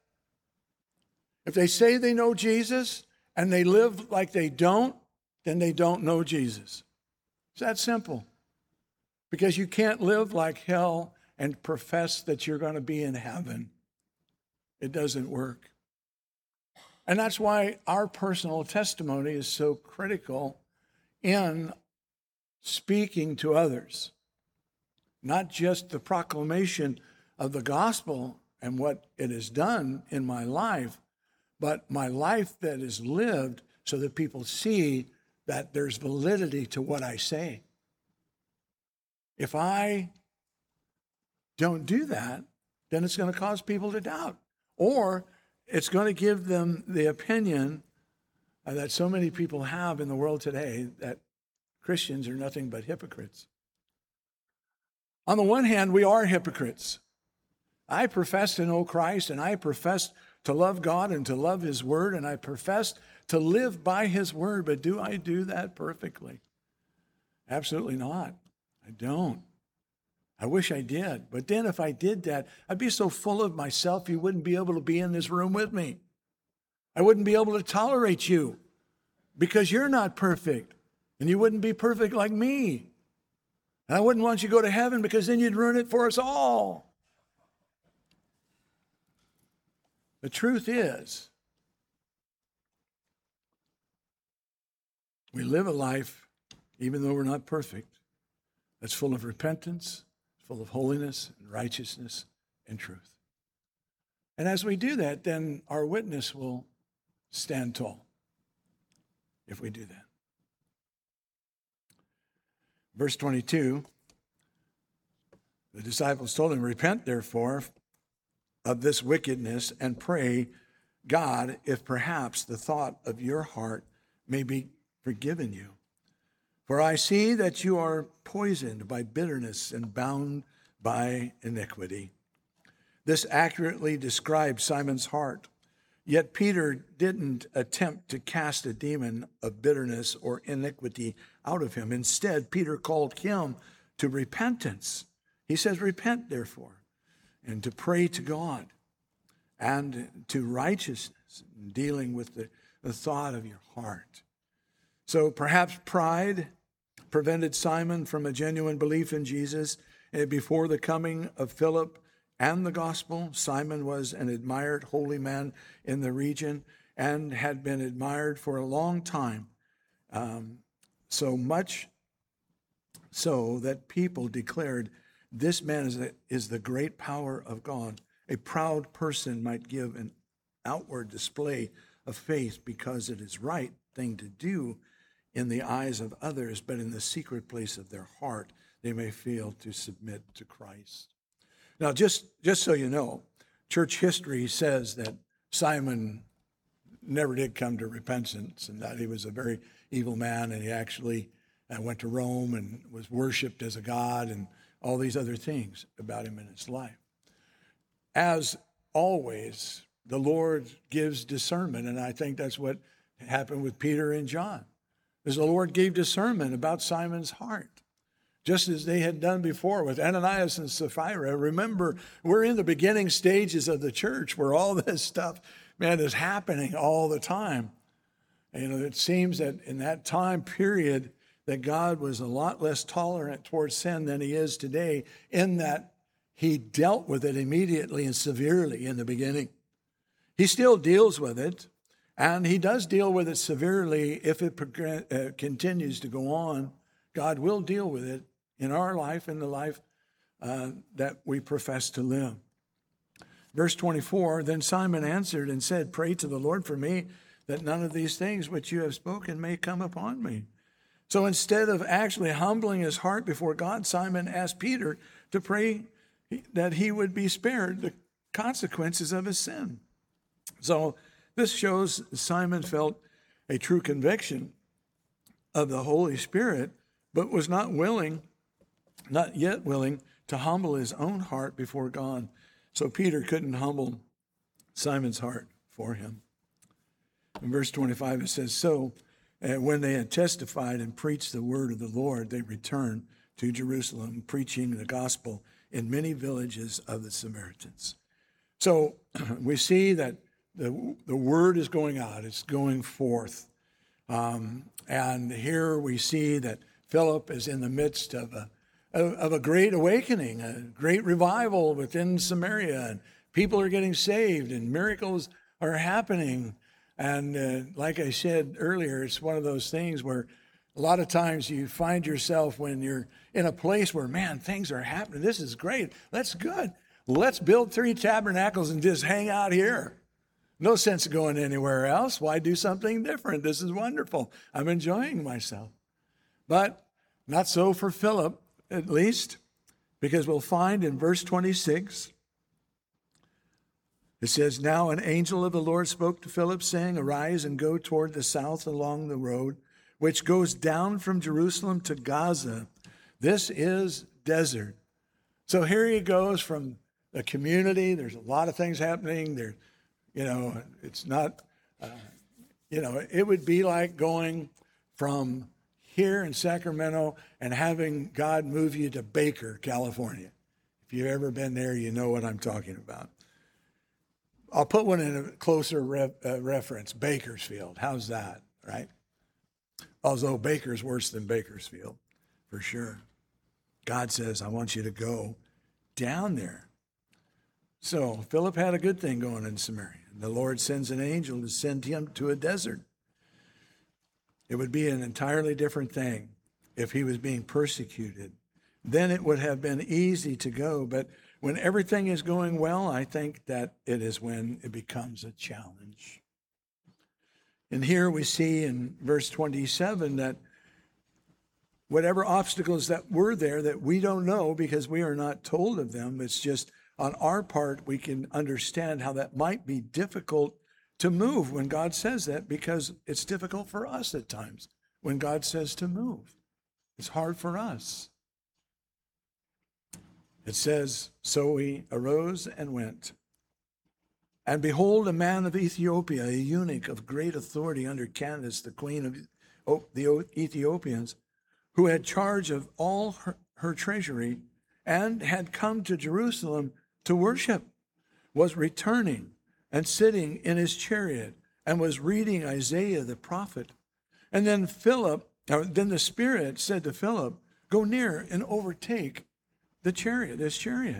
Speaker 1: If they say they know Jesus and they live like they don't, then they don't know Jesus. It's that simple. Because you can't live like hell and profess that you're going to be in heaven. It doesn't work. And that's why our personal testimony is so critical in speaking to others. Not just the proclamation of the gospel and what it has done in my life, but my life that is lived so that people see that there's validity to what I say. If I don't do that, then it's going to cause people to doubt. Or it's going to give them the opinion that so many people have in the world today that Christians are nothing but hypocrites. On the one hand, we are hypocrites. I profess to know Christ, and I profess to love God and to love his word, and I profess to live by his word, but do I do that perfectly? Absolutely not. I don't. I wish I did. But then if I did that, I'd be so full of myself, you wouldn't be able to be in this room with me. I wouldn't be able to tolerate you because you're not perfect. And you wouldn't be perfect like me. And I wouldn't want you to go to heaven because then you'd ruin it for us all. The truth is, we live a life, even though we're not perfect, that's full of repentance, full of holiness and righteousness and truth. And as we do that, then our witness will stand tall if we do that. Verse twenty-two, the disciples told him, repent, therefore, of this wickedness and pray God if perhaps the thought of your heart may be forgiven you. For I see that you are poisoned by bitterness and bound by iniquity. This accurately describes Simon's heart. Yet Peter didn't attempt to cast a demon of bitterness or iniquity out of him. Instead, Peter called him to repentance. He says, repent, therefore, and to pray to God and to righteousness, dealing with the, the thought of your heart. So perhaps pride prevented Simon from a genuine belief in Jesus. Before the coming of Philip and the gospel, Simon was an admired holy man in the region and had been admired for a long time. Um, so much so that people declared, this man is, a, is the great power of God. A proud person might give an outward display of faith because it is right thing to do in the eyes of others, but in the secret place of their heart, they may fail to submit to Christ. Now, just, just so you know, church history says that Simon never did come to repentance and that he was a very evil man, and he actually uh, went to Rome and was worshipped as a god and all these other things about him in his life. As always, the Lord gives discernment, and I think that's what happened with Peter and John. As the Lord gave discernment about Simon's heart, just as they had done before with Ananias and Sapphira. Remember, we're in the beginning stages of the church where all this stuff, man, is happening all the time. And, you know, it seems that in that time period that God was a lot less tolerant towards sin than he is today, in that he dealt with it immediately and severely in the beginning. He still deals with it, and he does deal with it severely if it prog- uh, continues to go on. God will deal with it in our life, in the life uh, that we profess to live. Verse twenty-four, then Simon answered and said, pray to the Lord for me, that none of these things which you have spoken may come upon me. So instead of actually humbling his heart before God, Simon asked Peter to pray that he would be spared the consequences of his sin. So this shows Simon felt a true conviction of the Holy Spirit, but was not willing, not yet willing, to humble his own heart before God. So Peter couldn't humble Simon's heart for him. In verse twenty-five, it says, so uh, when they had testified and preached the word of the Lord, they returned to Jerusalem, preaching the gospel in many villages of the Samaritans. So we see that the, the word is going out, it's going forth. Um, and here we see that Philip is in the midst of a, of a great awakening, a great revival within Samaria, and people are getting saved and miracles are happening. And uh, like I said earlier, it's one of those things where a lot of times you find yourself when you're in a place where, man, things are happening. This is great. That's good. Let's build three tabernacles and just hang out here. No sense of going anywhere else. Why do something different? This is wonderful. I'm enjoying myself. But not so for Philip, at least, because we'll find in verse twenty-six, it says, now an angel of the Lord spoke to Philip, saying, arise and go toward the south along the road, which goes down from Jerusalem to Gaza. This is desert. So here he goes from a community. There's a lot of things happening. There, you know, it's not, uh, you know, it would be like going from here in Sacramento and having God move you to Baker, California. If you've ever been there, you know what I'm talking about. I'll put one in a closer re- uh, reference, Bakersfield. How's that, right? Although Baker's worse than Bakersfield, for sure. God says, I want you to go down there. So Philip had a good thing going in Samaria. The Lord sends an angel to send him to a desert. It would be an entirely different thing if he was being persecuted. Then it would have been easy to go. But when everything is going well, I think that it is when it becomes a challenge. And here we see in verse twenty-seven that whatever obstacles that were there that we don't know because we are not told of them, it's just on our part we can understand how that might be difficult to move when God says that, because it's difficult for us at times when God says to move. It's hard for us. It says, so he arose and went. And behold, a man of Ethiopia, a eunuch of great authority under Candace, the queen of the Ethiopians, who had charge of all her, her treasury and had come to Jerusalem to worship, was returning and sitting in his chariot and was reading Isaiah the prophet. And then Philip, or then the Spirit said to Philip, go near and overtake the chariot, this chariot.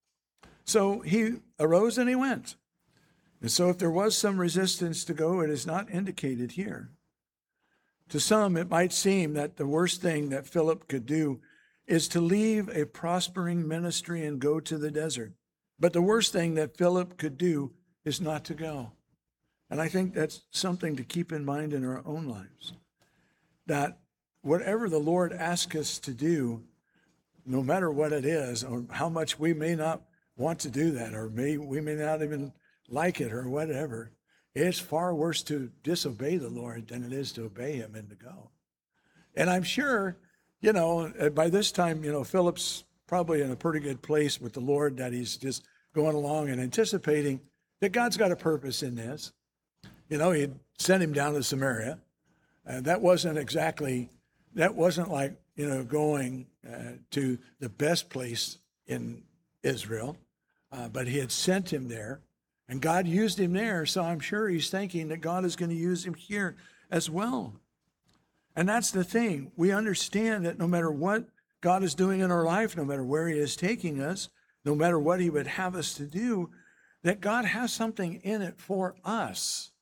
Speaker 1: So he arose and he went. And so if there was some resistance to go, it is not indicated here. To some, it might seem that the worst thing that Philip could do is to leave a prospering ministry and go to the desert. But the worst thing that Philip could do is not to go. And I think that's something to keep in mind in our own lives. That whatever the Lord asks us to do, no matter what it is, or how much we may not want to do that, or may, we may not even like it or whatever, it's far worse to disobey the Lord than it is to obey him and to go. And I'm sure, you know, by this time, you know, Philip's probably in a pretty good place with the Lord, that he's just going along and anticipating that God's got a purpose in this. You know, he'd sent him down to Samaria. And that wasn't exactly, that wasn't like, you know, going uh, to the best place in Israel. Uh, but he had sent him there. And God used him there, so I'm sure he's thinking that God is going to use him here as well. And that's the thing. We understand that no matter what God is doing in our life, no matter where he is taking us, no matter what he would have us to do, that God has something in it for us.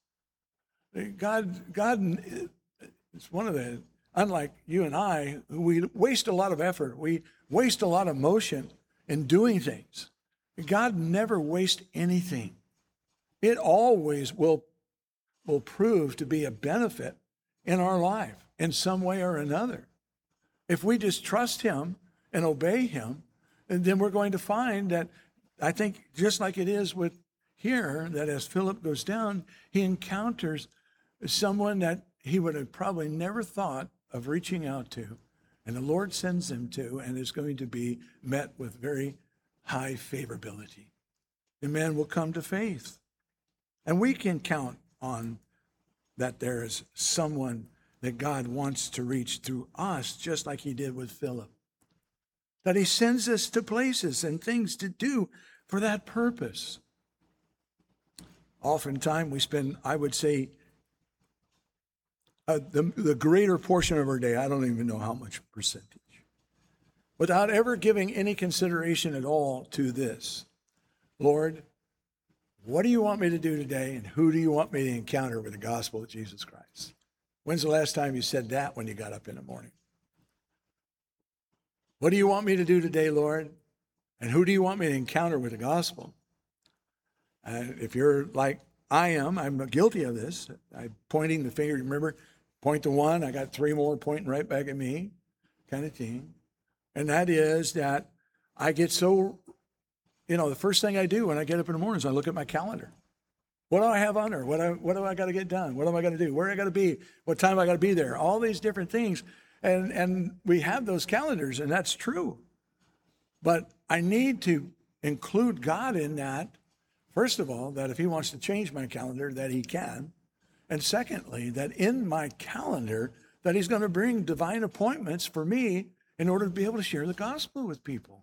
Speaker 1: God, God is one of the, unlike you and I, we waste a lot of effort. We waste a lot of motion in doing things. God never wastes anything. It always will, will prove to be a benefit in our life in some way or another. If we just trust him and obey him, then we're going to find that, I think just like it is with here, that as Philip goes down, he encounters someone that he would have probably never thought of reaching out to. And the Lord sends him to, and is going to be met with very high favorability. The man will come to faith. And we can count on that there is someone that God wants to reach through us, just like he did with Philip. That he sends us to places and things to do for that purpose. Oftentimes we spend, I would say, uh, the, the greater portion of our day, I don't even know how much percentage, without ever giving any consideration at all to this. Lord, what do you want me to do today, and who do you want me to encounter with the gospel of Jesus Christ? When's the last time you said that when you got up in the morning? What do you want me to do today, Lord? And who do you want me to encounter with the gospel? Uh, if you're like I am, I'm guilty of this. I'm pointing the finger. Remember, point to one, I got three more pointing right back at me, kind of thing. And that is that I get so, you know, the first thing I do when I get up in the morning is I look at my calendar. What do I have on there? What, I, what do I got to get done? What am I going to do? Where do I got to be? What time I got to be there? All these different things. And, and we have those calendars, and that's true. But I need to include God in that. First of all, that if he wants to change my calendar, that he can. And secondly, that in my calendar, that he's going to bring divine appointments for me in order to be able to share the gospel with people.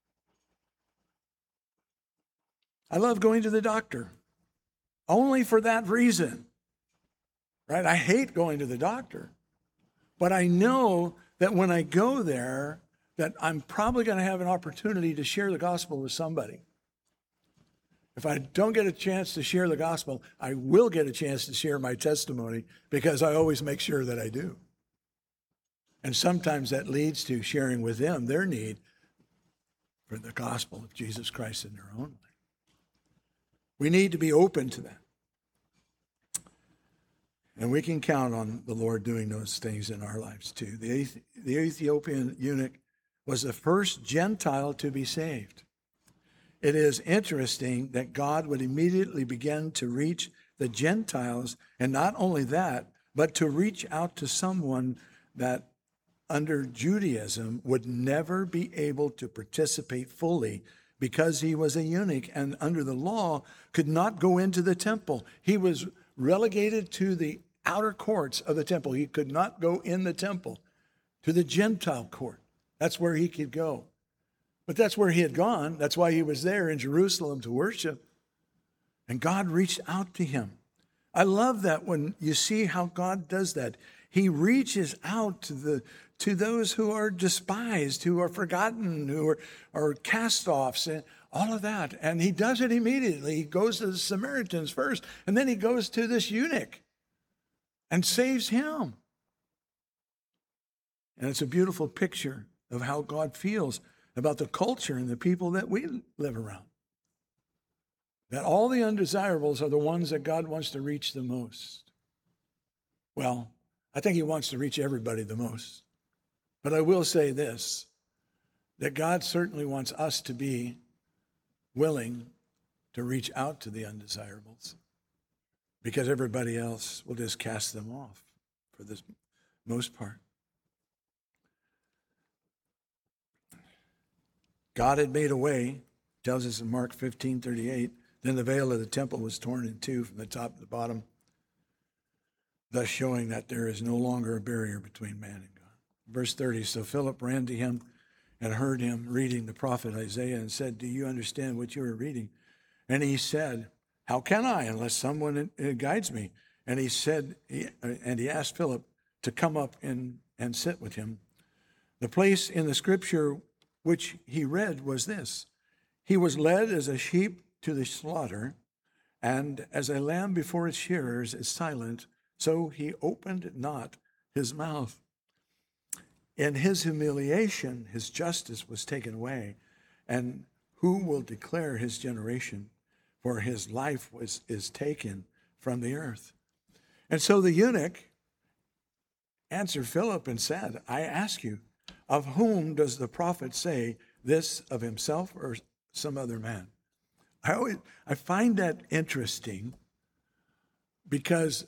Speaker 1: I love going to the doctor only for that reason, right? I hate going to the doctor, but I know that when I go there, that I'm probably going to have an opportunity to share the gospel with somebody. If I don't get a chance to share the gospel, I will get a chance to share my testimony because I always make sure that I do. And sometimes that leads to sharing with them their need for the gospel of Jesus Christ in their own way. We need to be open to that. And we can count on the Lord doing those things in our lives too. The, the Ethiopian eunuch was the first Gentile to be saved. It is interesting that God would immediately begin to reach the Gentiles, and not only that, but to reach out to someone that under Judaism would never be able to participate fully because he was a eunuch and under the law could not go into the temple. He was relegated to the outer courts of the temple. He could not go in the temple to the Gentile court. That's where he could go. But that's where he had gone. That's why he was there in Jerusalem to worship. And God reached out to him. I love that when you see how God does that. He reaches out to the to those who are despised, who are forgotten, who are, are cast-offs, and all of that. And he does it immediately. He goes to the Samaritans first, and then he goes to this eunuch and saves him. And it's a beautiful picture of how God feels about the culture and the people that we live around. That all the undesirables are the ones that God wants to reach the most. Well, I think he wants to reach everybody the most. But I will say this, that God certainly wants us to be willing to reach out to the undesirables, because everybody else will just cast them off for the most part. God had made a way, tells us in Mark fifteen thirty-eight, then the veil of the temple was torn in two from the top to the bottom, thus showing that there is no longer a barrier between man and God. Verse thirty, so Philip ran to him and heard him reading the prophet Isaiah and said, do you understand what you are reading? And he said, how can I unless someone guides me? And he said, and he asked Philip to come up and, and sit with him. The place in the scripture which he read was this: he was led as a sheep to the slaughter, and as a lamb before its shearers is silent, so he opened not his mouth. In his humiliation, his justice was taken away. And who will declare his generation? For his life was is taken from the earth. And so the eunuch answered Philip and said, I ask you, of whom does the prophet say this, of himself or some other man? I always I find that interesting because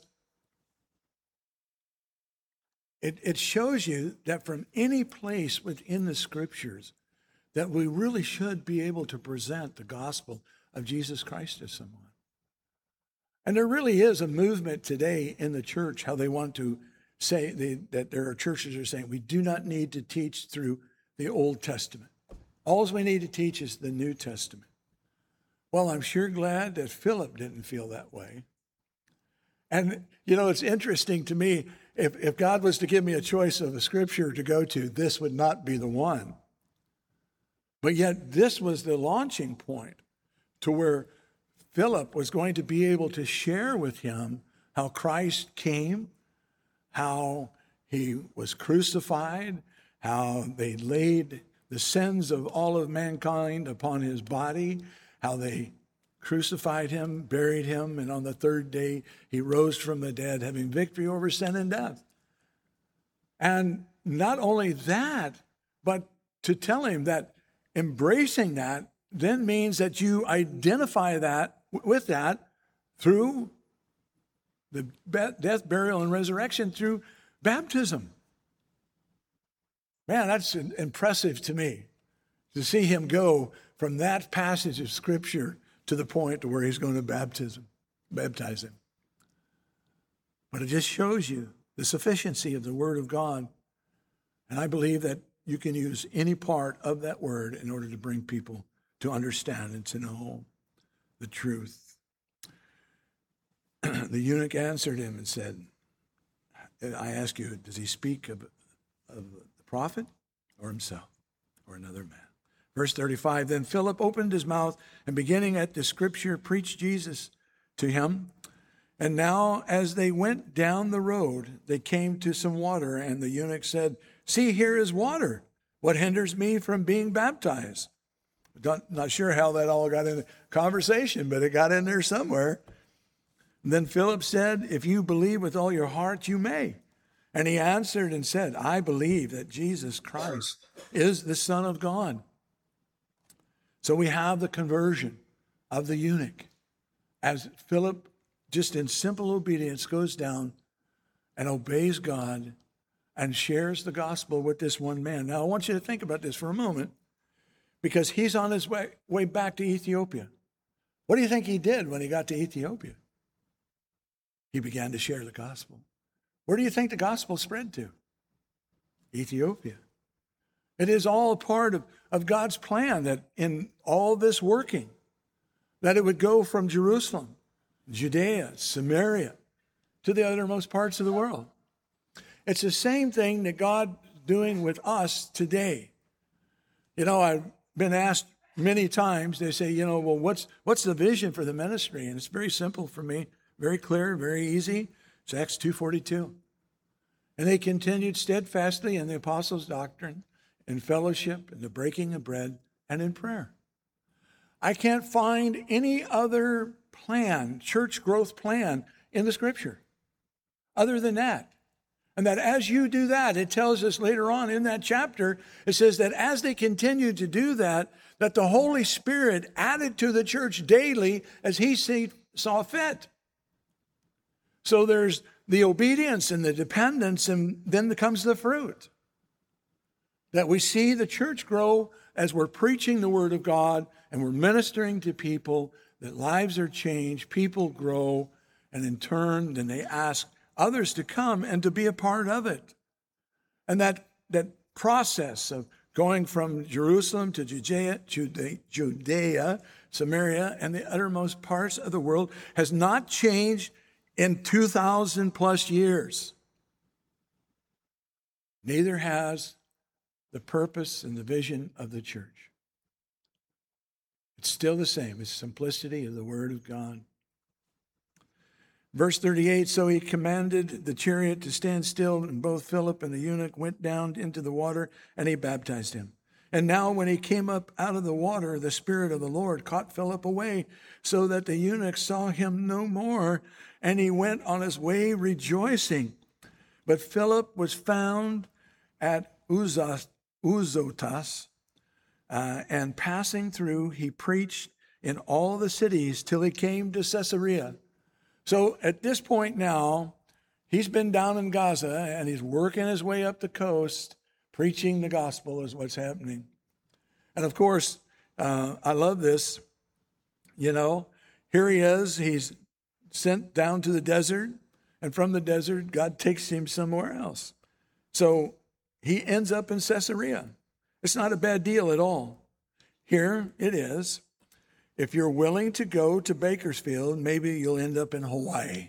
Speaker 1: It, it shows you that from any place within the scriptures that we really should be able to present the gospel of Jesus Christ to someone. And there really is a movement today in the church, how they want to say they, that there are churches that are saying we do not need to teach through the Old Testament. All we need to teach is the New Testament. Well, I'm sure glad that Philip didn't feel that way. And, you know, it's interesting to me, if, if God was to give me a choice of a scripture to go to, this would not be the one. But yet this was the launching point to where Philip was going to be able to share with him how Christ came, how he was crucified, how they laid the sins of all of mankind upon his body, how they crucified him, buried him, and on the third day he rose from the dead, having victory over sin and death. And not only that, but to tell him that embracing that then means that you identify that with that through the death, burial, and resurrection through baptism. Man, that's impressive to me, to see him go from that passage of Scripture to the point where he's going to baptism, baptize him. But it just shows you the sufficiency of the Word of God. And I believe that you can use any part of that Word in order to bring people to understand and to know the truth. The eunuch answered him and said, I ask you, does he speak of, of the prophet or himself or another man? Verse thirty-five, then Philip opened his mouth and beginning at the scripture, preached Jesus to him. And now as they went down the road, they came to some water, and the eunuch said, see, here is water. What hinders me from being baptized? Not, not sure how that all got in the conversation, but it got in there somewhere. And then Philip said, if you believe with all your heart, you may. And he answered and said, I believe that Jesus Christ is the Son of God. So we have the conversion of the eunuch as Philip, just in simple obedience, goes down and obeys God and shares the gospel with this one man. Now, I want you to think about this for a moment, because he's on his way, way back to Ethiopia. What do you think he did when he got to Ethiopia? He began to share the gospel. Where do you think the gospel spread to? Ethiopia. It is all part of, of God's plan that in all this working, that it would go from Jerusalem, Judea, Samaria, to the uttermost parts of the world. It's the same thing that God's doing with us today. You know, I've been asked many times, they say, you know, well, what's what's the vision for the ministry? And it's very simple for me, very clear, very easy. It's Acts two forty-two. And they continued steadfastly in the apostles' doctrine, in fellowship, in the breaking of bread, and in prayer. I can't find any other plan, church growth plan, in the scripture other than that. And that as you do that, it tells us later on in that chapter, it says that as they continued to do that, that the Holy Spirit added to the church daily as he see, saw fit. So there's the obedience and the dependence, and then comes the fruit. That we see the church grow as we're preaching the word of God and we're ministering to people, that lives are changed, people grow, and in turn, then they ask others to come and to be a part of it. And that, that process of going from Jerusalem to Judea, Judea, Judea, Samaria, and the uttermost parts of the world has not changed in two thousand plus years. Neither has the purpose and the vision of the church. It's still the same. It's the simplicity of the word of God. Verse thirty-eight, so he commanded the chariot to stand still, and both Philip and the eunuch went down into the water, and he baptized him. And now when he came up out of the water, the Spirit of the Lord caught Philip away, so that the eunuch saw him no more, and he went on his way rejoicing. But Philip was found at Uzas, Uzotas, uh, and passing through, he preached in all the cities till he came to Caesarea. So at this point now, he's been down in Gaza and he's working his way up the coast, preaching the gospel is what's happening. And of course, uh, I love this. You know, here he is. He's sent down to the desert, and from the desert, God takes him somewhere else. So he ends up in Caesarea. It's not a bad deal at all. Here it is. If you're willing to go to Bakersfield, maybe you'll end up in Hawaii.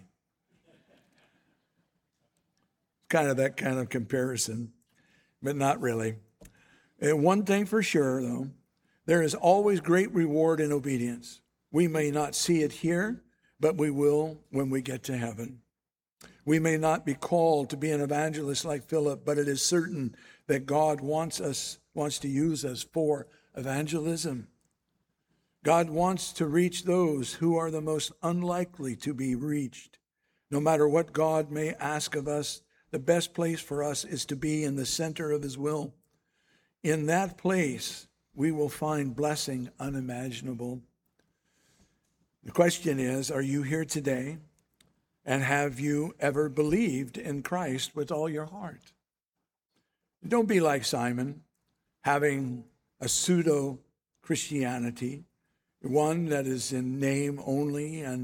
Speaker 1: Kind of that kind of comparison, but not really. And one thing for sure, though, there is always great reward in obedience. We may not see it here, but we will when we get to heaven. We may not be called to be an evangelist like Philip, but it is certain that God wants us, wants to use us for evangelism. God wants to reach those who are the most unlikely to be reached. No matter what God may ask of us, the best place for us is to be in the center of his will. In that place, we will find blessing unimaginable. The question is, are you here today? And have you ever believed in Christ with all your heart? Don't be like Simon, having a pseudo-Christianity, one that is in name only and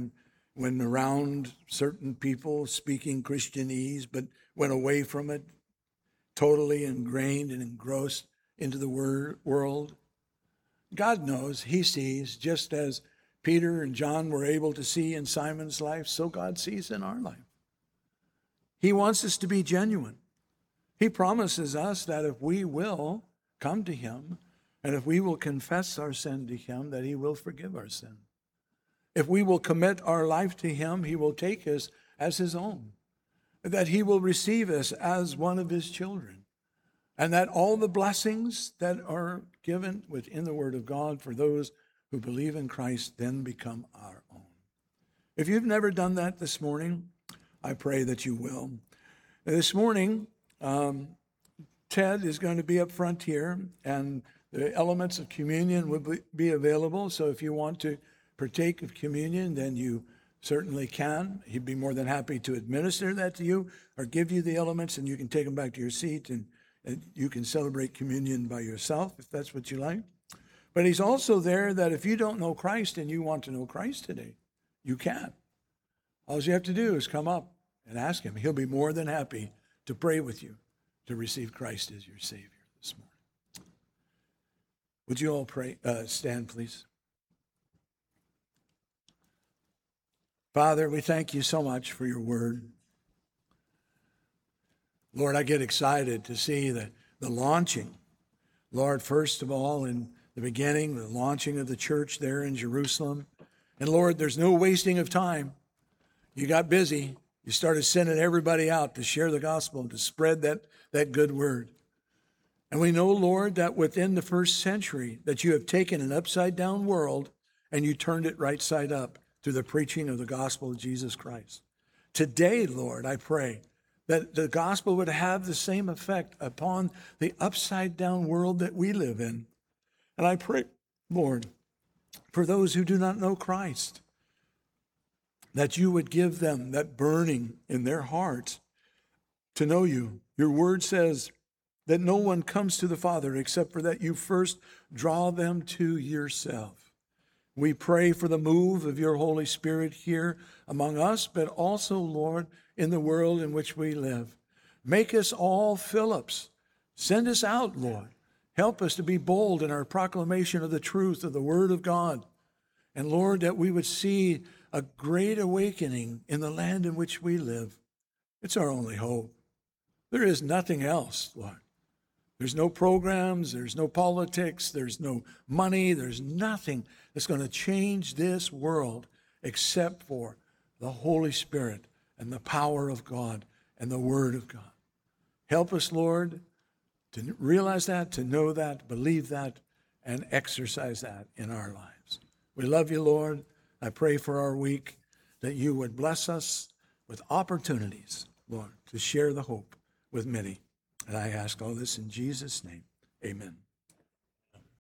Speaker 1: when around certain people speaking Christianese, but went away from it, totally ingrained and engrossed into the wor- world. God knows, he sees, just as Peter and John were able to see in Simon's life, so God sees in our life. He wants us to be genuine. He promises us that if we will come to him, and if we will confess our sin to him, that he will forgive our sin. If we will commit our life to him, he will take us as his own, that he will receive us as one of his children, and that all the blessings that are given within the Word of God for those who believe in Christ then become our own. If you've never done that this morning, I pray that you will. This morning, um, Ted is going to be up front here, and the elements of communion will be available. So if you want to partake of communion, then you certainly can. He'd be more than happy to administer that to you or give you the elements, and you can take them back to your seat, and, and you can celebrate communion by yourself if that's what you like. But he's also there that if you don't know Christ and you want to know Christ today, you can. All you have to do is come up and ask him. He'll be more than happy to pray with you to receive Christ as your Savior this morning. Would you all pray? Uh, stand, please. Father, we thank you so much for your word. Lord, I get excited to see the, the launching. Lord, first of all, in the beginning, the launching of the church there in Jerusalem. And Lord, there's no wasting of time. You got busy. You started sending everybody out to share the gospel, to spread that, that good word. And we know, Lord, that within the first century, that you have taken an upside-down world and you turned it right side up through the preaching of the gospel of Jesus Christ. Today, Lord, I pray that the gospel would have the same effect upon the upside-down world that we live in. And I pray, Lord, for those who do not know Christ, that you would give them that burning in their hearts to know you. Your word says that no one comes to the Father except for that you first draw them to yourself. We pray for the move of your Holy Spirit here among us, but also, Lord, in the world in which we live. Make us all Philips. Send us out, Lord. Help us to be bold in our proclamation of the truth of the Word of God. And Lord, that we would see a great awakening in the land in which we live. It's our only hope. There is nothing else, Lord. There's no programs, there's no politics, there's no money, there's nothing that's going to change this world except for the Holy Spirit and the power of God and the Word of God. Help us, Lord, to realize that, to know that, believe that, and exercise that in our lives. We love you, Lord. I pray for our week that you would bless us with opportunities, Lord, to share the hope with many. And I ask all this in Jesus' name. Amen.